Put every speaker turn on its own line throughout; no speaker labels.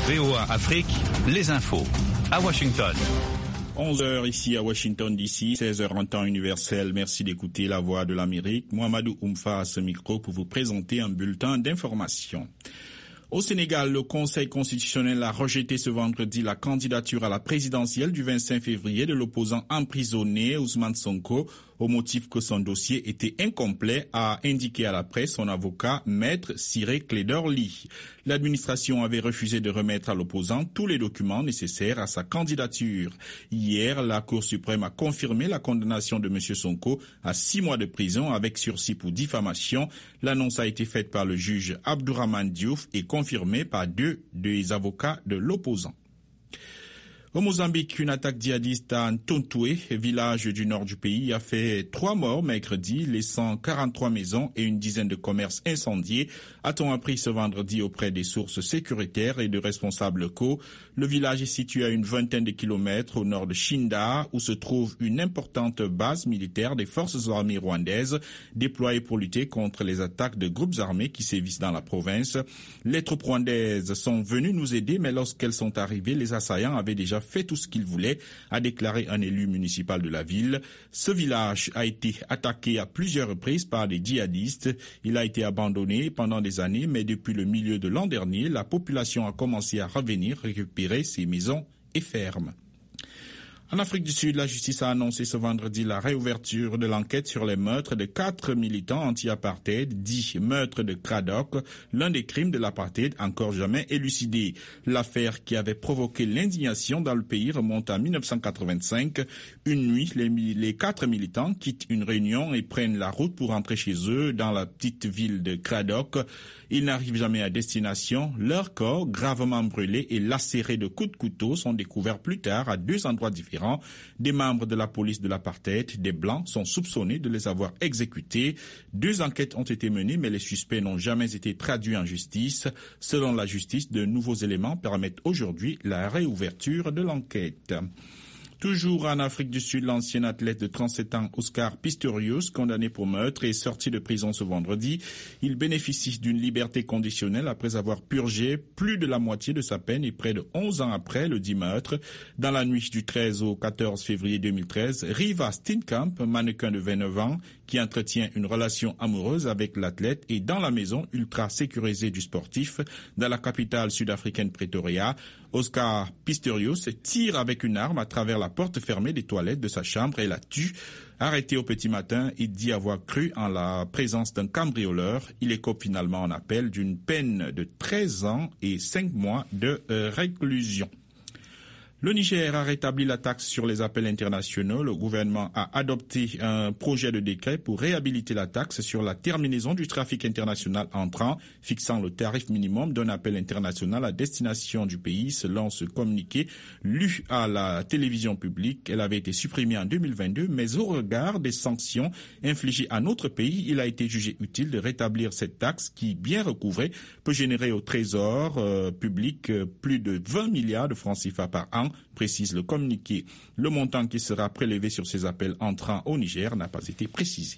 VOA Afrique, les infos. À Washington.
11h ici à Washington DC, 16h en temps universel. Merci d'écouter la voix de l'Amérique. Mohamedou Oumfa à ce micro pour vous présenter un bulletin d'information. Au Sénégal, le Conseil constitutionnel a rejeté ce vendredi la candidature à la présidentielle du 25 février de l'opposant emprisonné Ousmane Sonko au motif que son dossier était incomplet, a indiqué à la presse son avocat Maître Ciré Clédor Ly. L'administration avait refusé de remettre à l'opposant tous les documents nécessaires à sa candidature. Hier, la Cour suprême a confirmé la condamnation de M. Sonko à 6 mois de prison avec sursis pour diffamation. L'annonce a été faite par le juge Abdourahmane Diouf et confirmée par 2 des avocats de l'opposant. Au Mozambique, une attaque djihadiste à Ntontoué, village du nord du pays, a fait 3 morts mercredi, laissant 43 maisons et une dizaine de commerces incendiés, a-t-on appris ce vendredi auprès des sources sécuritaires et de responsables locaux. Le village est situé à une vingtaine de kilomètres au nord de Shinda, où se trouve une importante base militaire des forces armées rwandaises, déployée pour lutter contre les attaques de groupes armés qui sévissent dans la province. Les troupes rwandaises sont venues nous aider, mais lorsqu'elles sont arrivées, les assaillants avaient déjà fait tout ce qu'ils voulaient, a déclaré un élu municipal de la ville. Ce village a été attaqué à plusieurs reprises par des djihadistes. Il a été abandonné pendant des années, mais depuis le milieu de l'an dernier, la population a commencé à revenir récupérer ses maisons et fermes. En Afrique du Sud, la justice a annoncé ce vendredi la réouverture de l'enquête sur les meurtres de 4 militants anti-apartheid, dits meurtres de Cradock, l'un des crimes de l'apartheid encore jamais élucidé. L'affaire qui avait provoqué l'indignation dans le pays remonte à 1985. Une nuit, les 4 militants quittent une réunion et prennent la route pour rentrer chez eux dans la petite ville de Cradock. Ils n'arrivent jamais à destination. Leurs corps, gravement brûlés et lacérés de coups de couteau, sont découverts plus tard à 2 endroits différents. Des membres de la police de l'apartheid, des Blancs, sont soupçonnés de les avoir exécutés. 2 enquêtes ont été menées, mais les suspects n'ont jamais été traduits en justice. Selon la justice, de nouveaux éléments permettent aujourd'hui la réouverture de l'enquête. Toujours en Afrique du Sud, l'ancien athlète de 37 ans, Oscar Pistorius, condamné pour meurtre, est sorti de prison ce vendredi. Il bénéficie d'une liberté conditionnelle après avoir purgé plus de la moitié de sa peine et près de 11 ans après le dit meurtre. Dans la nuit du 13 au 14 février 2013, Riva Steenkamp, mannequin de 29 ans, qui entretient une relation amoureuse avec l'athlète, est dans la maison ultra sécurisée du sportif dans la capitale sud-africaine Pretoria. Oscar Pistorius tire avec une arme à travers la porte fermée des toilettes de sa chambre et la tue. Arrêté au petit matin, il dit avoir cru en la présence d'un cambrioleur. Il écope finalement en appel d'une peine de 13 ans et 5 mois de réclusion. Le Niger a rétabli la taxe sur les appels internationaux. Le gouvernement a adopté un projet de décret pour réhabiliter la taxe sur la terminaison du trafic international entrant, fixant le tarif minimum d'un appel international à destination du pays. Selon ce communiqué lu à la télévision publique, elle avait été supprimée en 2022, mais au regard des sanctions infligées à notre pays, il a été jugé utile de rétablir cette taxe qui, bien recouvrée, peut générer au trésor public plus de 20 milliards de francs CFA par an, précise le communiqué. Le montant qui sera prélevé sur ces appels entrant au Niger n'a pas été précisé.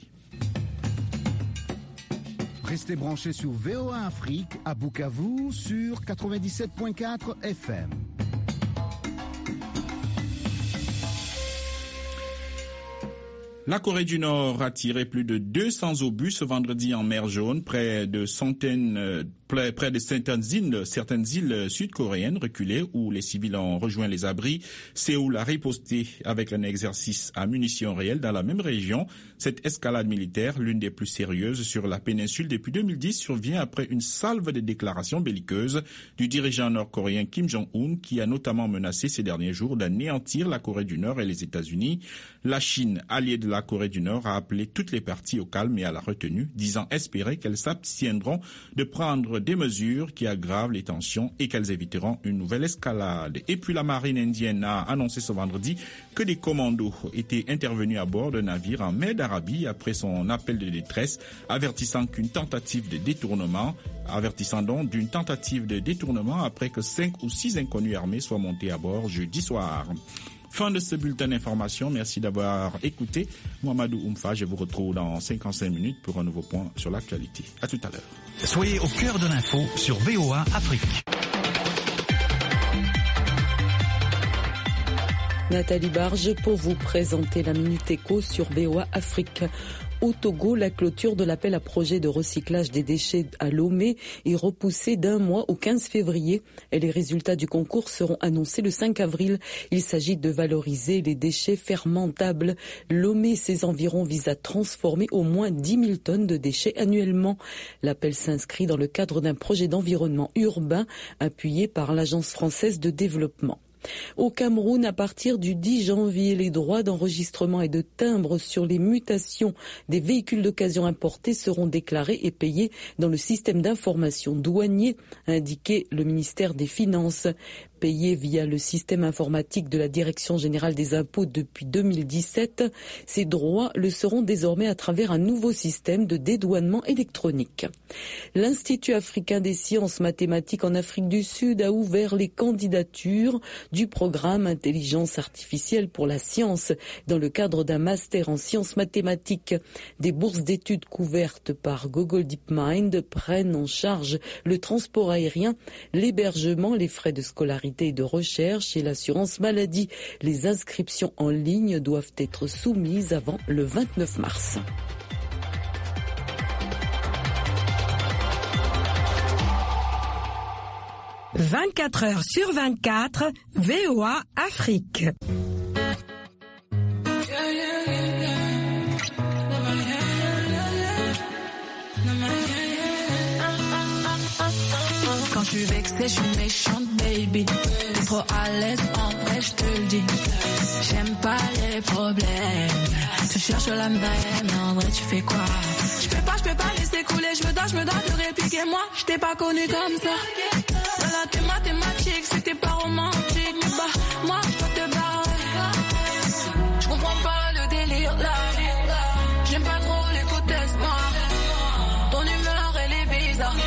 Restez branchés sur VOA Afrique à Bukavu sur 97.4 FM.
La Corée du Nord a tiré plus de 200 obus ce vendredi en mer Jaune, près de certaines îles sud-coréennes reculées où les civils ont rejoint les abris. Séoul a riposté avec un exercice à munitions réelles dans la même région. Cette escalade militaire, l'une des plus sérieuses sur la péninsule depuis 2010, survient après une salve de déclarations belliqueuses du dirigeant nord-coréen Kim Jong-un, qui a notamment menacé ces derniers jours d'anéantir la Corée du Nord et les États-Unis. La Chine, alliée de la Corée du Nord, a appelé toutes les parties au calme et à la retenue, disant espérer qu'elles s'abstiendront de prendre des mesures qui aggravent les tensions et qu'elles éviteront une nouvelle escalade. Et puis la marine indienne a annoncé ce vendredi que des commandos étaient intervenus à bord d'un navire en mer d'Arabie après son appel de détresse, avertissant d'une tentative de détournement après que 5 ou 6 inconnus armés soient montés à bord jeudi soir. Fin de ce bulletin d'information. Merci d'avoir écouté. Mohamedou Oumfa, je vous retrouve dans 55 minutes pour un nouveau point sur l'actualité. À tout à l'heure.
Soyez au cœur de l'info sur VOA Afrique.
Nathalie Barge pour vous présenter la Minute Éco sur VOA Afrique. Au Togo, la clôture de l'appel à projet de recyclage des déchets à Lomé est repoussée d'un mois au 15 février et les résultats du concours seront annoncés le 5 avril. Il s'agit de valoriser les déchets fermentables. Lomé et ses environs visent à transformer au moins 10 000 tonnes de déchets annuellement. L'appel s'inscrit dans le cadre d'un projet d'environnement urbain appuyé par l'Agence française de développement. Au Cameroun, à partir du 10 janvier, les droits d'enregistrement et de timbre sur les mutations des véhicules d'occasion importés seront déclarés et payés dans le système d'information douanier, a indiqué le ministère des Finances. Payés via le système informatique de la Direction générale des impôts depuis 2017, ces droits le seront désormais à travers un nouveau système de dédouanement électronique. L'Institut africain des sciences mathématiques en Afrique du Sud a ouvert les candidatures du programme Intelligence artificielle pour la science dans le cadre d'un master en sciences mathématiques. Des bourses d'études couvertes par Google DeepMind prennent en charge le transport aérien, l'hébergement, les frais de scolarité et de recherche et l'assurance maladie. Les inscriptions en ligne doivent être soumises avant le 29 mars. «
24 heures sur 24, VOA Afrique.
Quand je suis vexée, je suis méchante, baby. T'es trop à l'aise, en vrai, je te le dis. J'aime pas les problèmes. Tu cherches la même, mais en vrai, tu fais quoi? Je peux pas laisser couler, je me dois te répliquer. Moi, je t'ai pas connu comme ça. Voilà, t'es mathématique, c'était pas romantique. Bah, moi, je dois te barrer. Je comprends pas le délire, là. J'aime pas trop les foutaises, moi. Ton humeur, elle est bizarre.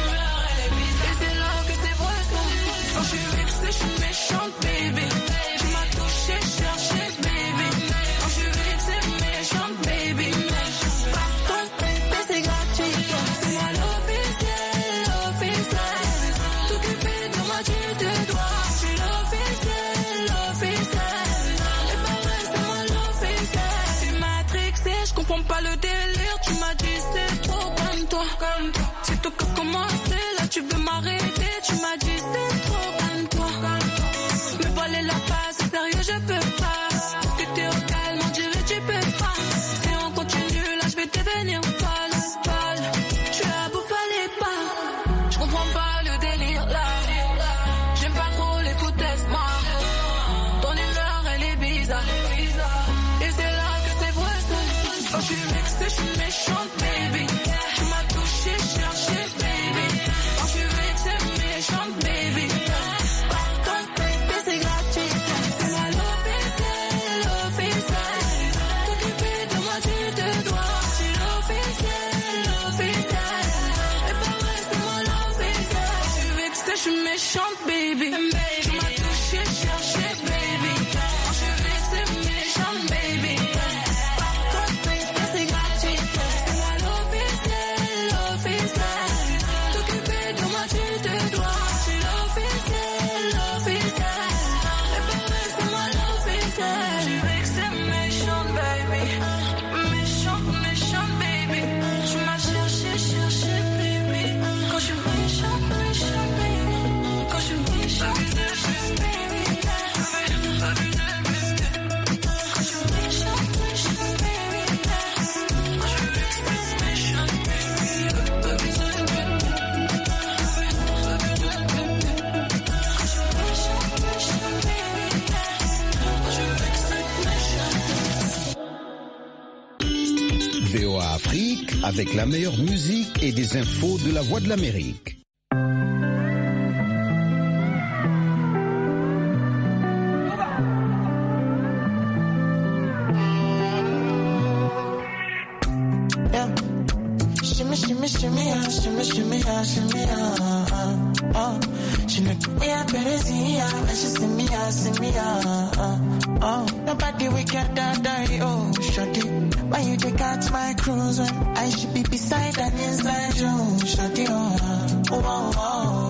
Quand je suis vexée, je suis méchante, baby. Tu m'as touché, cherché, baby. Quand je suis vexée, méchante, baby. Pardon, mais c'est gratuit. C'est moi l'officiel. T'occuper de moi, tu te dois. Je suis l'officiel. Et pas vrai, c'est moi l'officiel. Tu m'as matrixé, je comprends pas le délire. Tu m'as dit c'est trop comme toi. C'est tout que commencer, là tu veux m'arrêter. Tu m'as dit c'est trop. La passe, sérieux, je peux pas. Si t'es au calme, on dirait tu peux pas. Si on continue, là, je vais devenir folle. Je suis à bout, fallait pas. Je comprends pas le délire, là. J'aime pas trop les foutaises, moi. Ton humeur, elle est bizarre. Et c'est là que c'est vrai, ça. Quand je suis vexée, je suis méchante, baby. Tu m'as touché, cherché, baby. Quand je suis vexée, méchante, baby. Méchante, baby. Tu m'as touché, cherché, baby. Quand je suis vexée, méchante, baby. Par contre, c'est gratuit. C'est moi l'officiel. T'occuper de moi, tu te dois. Je suis l'officiel. Et pas vrai, c'est moi l'officiel. Je suis vexée, méchante, baby. Méchante, baby. Tu m'as cherché, baby. Quand je suis méchante, baby.
VOA Afrique avec la meilleure musique et des infos de la Voix de l'Amérique.
She look the way I better see ya. When she see me, nobody we can die, oh, shorty. Why you take out my cruise when I should be beside and inside you, shorty, oh, oh, oh.